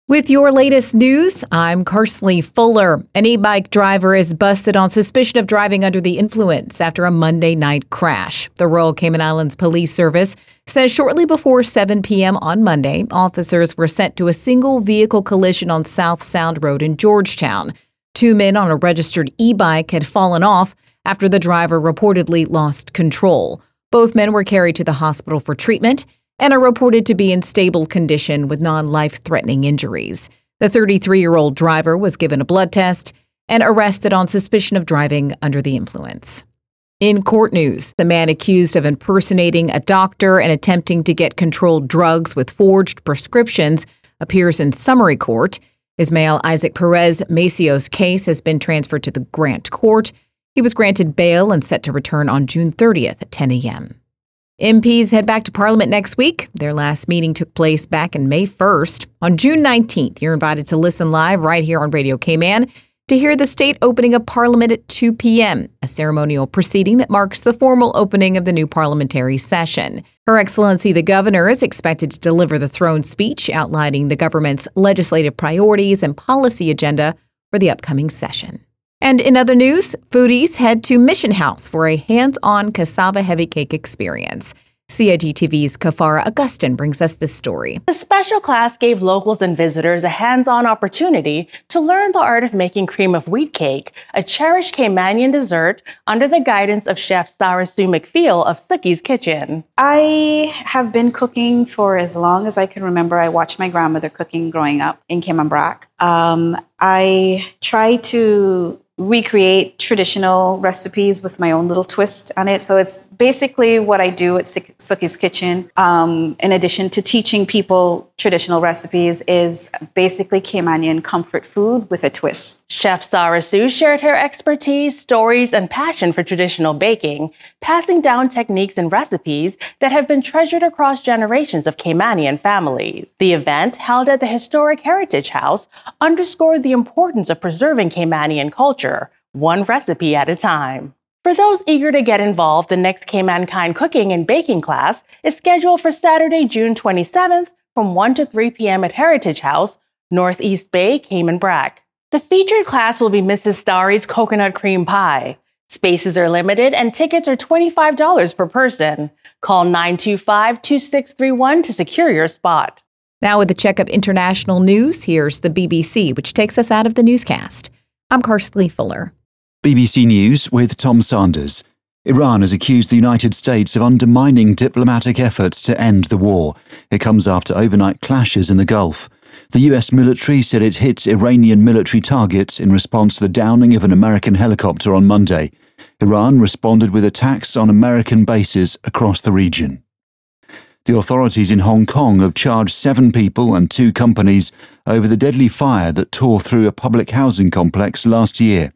With your latest news, I'm Karsley Fuller. An e-bike driver is busted on suspicion of driving under the influence after a Monday night crash. The Royal Cayman Islands Police Service says shortly before 7 p.m. on Monday, officers were sent to a single vehicle collision on South Sound Road in Georgetown. Two men on a registered e-bike had fallen off after the driver reportedly lost control. Both men were carried to the hospital for treatment and are reported to be in stable condition with non-life-threatening injuries. The 33-year-old driver was given a blood test and arrested on suspicion of driving under the influence. In court news, the man accused of impersonating a doctor and attempting to get controlled drugs with forged prescriptions appears in summary court. Ismael Isaac Perez Macios' case has been transferred to the Grant Court. He was granted bail and set to return on June 30th at 10 a.m. MPs head back to Parliament next week. Their last meeting took place back in May 1st. On June 19th, you're invited to listen live right here on Radio Cayman to hear the state opening of Parliament at 2 p.m., a ceremonial proceeding that marks the formal opening of the new parliamentary session. Her Excellency the Governor is expected to deliver the throne speech outlining the government's legislative priorities and policy agenda for the upcoming session. And in other news, foodies head to Mission House for a hands-on cassava heavy cake experience. CIGTV's Kafara Augustin brings us this story. The special class gave locals and visitors a hands-on opportunity to learn the art of making cream of wheat cake, a cherished Caymanian dessert, under the guidance of Chef Sarah Sue McPhail of Suki's Kitchen. I have been cooking for as long as I can remember. I watched my grandmother cooking growing up in Cayman Brac. I try to recreate traditional recipes with my own little twist on it. So it's basically what I do at Suki's Kitchen. In addition to teaching people traditional recipes, is basically Caymanian comfort food with a twist. Chef Sarah Sue shared her expertise, stories, and passion for traditional baking, passing down techniques and recipes that have been treasured across generations of Caymanian families. The event, held at the historic Heritage House, underscored the importance of preserving Caymanian culture, one recipe at a time. For those eager to get involved, the next Caymankind cooking and baking class is scheduled for Saturday, June 27th from 1 to 3 p.m. at Heritage House, Northeast Bay, Cayman Brac. The featured class will be Mrs. Starry's Coconut Cream Pie. Spaces are limited and tickets are $25 per person. Call 925-2631 to secure your spot. Now with a check of international news, here's the BBC, which takes us out of the newscast. I'm Karsley Fuller. BBC News with Tom Sanders. Iran has accused the United States of undermining diplomatic efforts to end the war. It comes after overnight clashes in the Gulf. The US military said it hit Iranian military targets in response to the downing of an American helicopter on Monday. Iran responded with attacks on American bases across the region. The authorities in Hong Kong have charged 7 people and 2 companies over the deadly fire that tore through a public housing complex last year.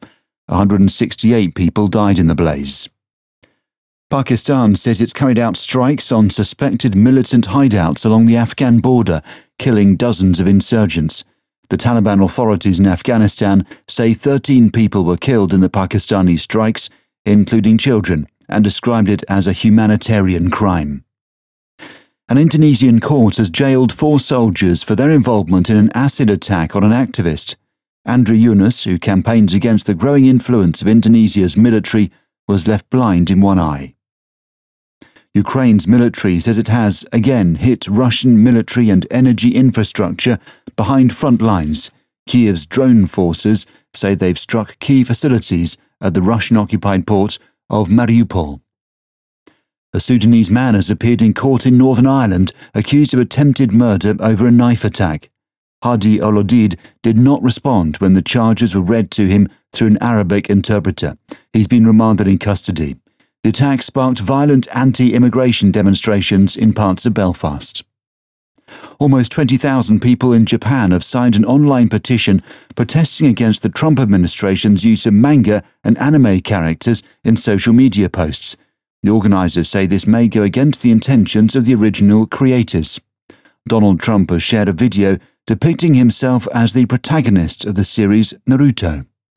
168 people died in the blaze. Pakistan says it's carried out strikes on suspected militant hideouts along the Afghan border, killing dozens of insurgents. The Taliban authorities in Afghanistan say 13 people were killed in the Pakistani strikes, including children, and described it as a humanitarian crime. An Indonesian court has jailed 4 soldiers for their involvement in an acid attack on an activist. Andrew Yunus, who campaigns against the growing influence of Indonesia's military, was left blind in one eye. Ukraine's military says it has, again, hit Russian military and energy infrastructure behind front lines. Kiev's drone forces say they've struck key facilities at the Russian-occupied port of Mariupol. A Sudanese man has appeared in court in Northern Ireland accused of attempted murder over a knife attack. Hadi Olodid did not respond when the charges were read to him through an Arabic interpreter. He's been remanded in custody. The attack sparked violent anti-immigration demonstrations in parts of Belfast. Almost 20,000 people in Japan have signed an online petition protesting against the Trump administration's use of manga and anime characters in social media posts. The organisers say this may go against the intentions of the original creators. Donald Trump has shared a video depicting himself as the protagonist of the series Naruto.